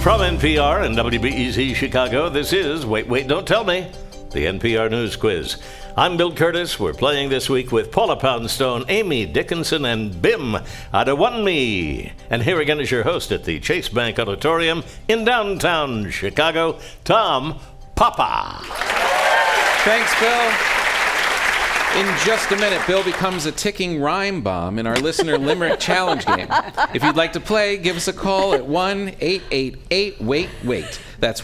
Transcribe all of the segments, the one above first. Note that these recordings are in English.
From NPR and WBEZ Chicago, this is Wait, Don't Tell Me, the NPR News Quiz. I'm Bill Curtis. We're playing this week with Paula Poundstone, Amy Dickinson, and Bim Adewunmi. And here again is your host at the Chase Bank Auditorium in downtown Chicago, Tom Papa. Thanks, Bill. In just a minute, Bill becomes a ticking rhyme bomb in our listener limerick challenge game. If you'd like to play, give us a call at 1-888-WAIT-WAIT. That's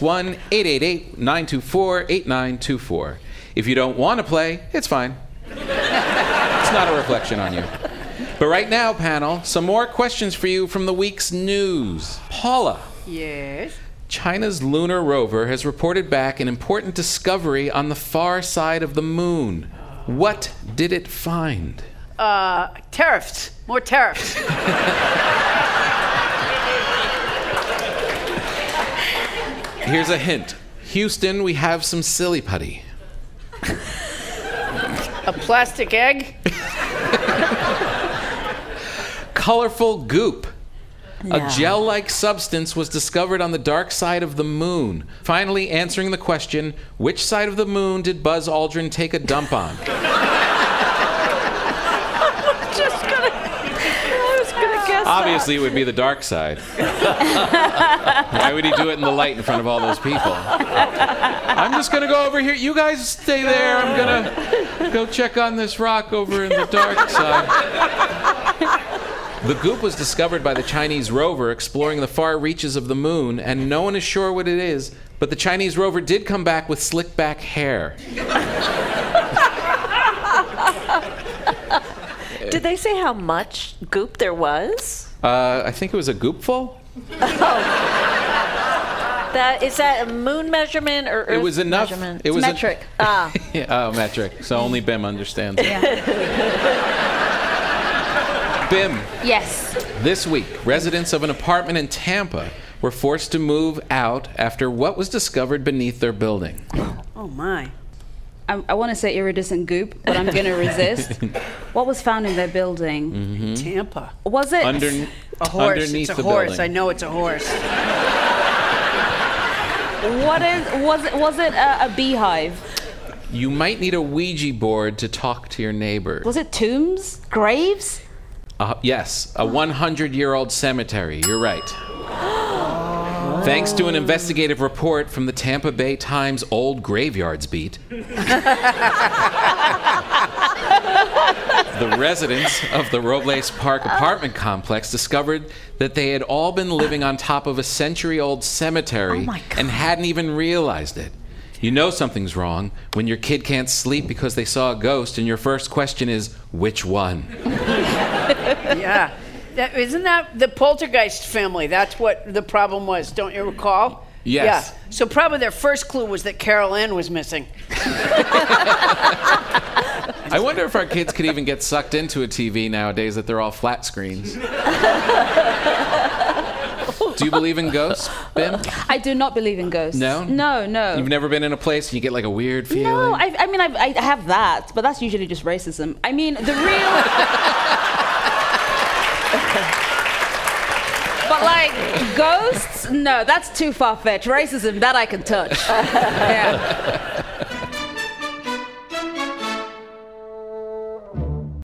1-888-924-8924. If you don't want to play, it's fine. It's not a reflection on you. But right now, panel, some more questions for you from the week's news. Paula. Yes? China's lunar rover has reported back an important discovery on the far side of the moon. What did it find? Tariffs. More tariffs. Here's a hint. Houston, we have some silly putty. A plastic egg? Colorful goop. No. A gel-like substance was discovered on the dark side of the moon. Finally answering the question, which side of the moon did Buzz Aldrin take a dump on? I was gonna guess Obviously, it would be the dark side. Why would he do it in the light in front of all those people? I'm just going to go over here. You guys stay there. I'm going to go check on this rock over in the dark side. The goop was discovered by the Chinese rover exploring the far reaches of the moon, and no one is sure what it is, but the Chinese rover did come back with slick back hair. Did they say how much goop there was? I think it was a goopful. Is that a moon measurement or Earth It was enough. measurement? It was metric. Yeah, metric. So only Bim understands it. Bim. Yes. This week, residents of an apartment in Tampa were forced to move out after what was discovered beneath their building. Oh, my. I want to say iridescent goop, but I'm going to resist. What was found in their building? Tampa. Was it? A horse. Underneath It's a the horse. building. I know it's a horse. Was it a beehive? You might need a Ouija board to talk to your neighbor. Was it tombs? Graves? Yes, a 100-year-old cemetery. You're right. Thanks to an investigative report from the Tampa Bay Times Old Graveyards beat, the residents of the Robles Park apartment complex discovered that they had all been living on top of a century-old cemetery and hadn't even realized it. You know something's wrong when your kid can't sleep because they saw a ghost and your first question is, which one? Yeah. Isn't that the Poltergeist family? That's what the problem was, don't you recall? Yes. Yeah. So probably their first clue was that Carol Ann was missing. I wonder if our kids could even get sucked into a TV nowadays that they're all flat screens. Do you believe in ghosts, Bim? I do not believe in ghosts. No? No. You've never been in a place and you get like a weird feeling? No, I mean, I have that, but that's usually just racism. I mean, the real... But like, ghosts? No, that's too far-fetched. Racism, that I can touch. Yeah.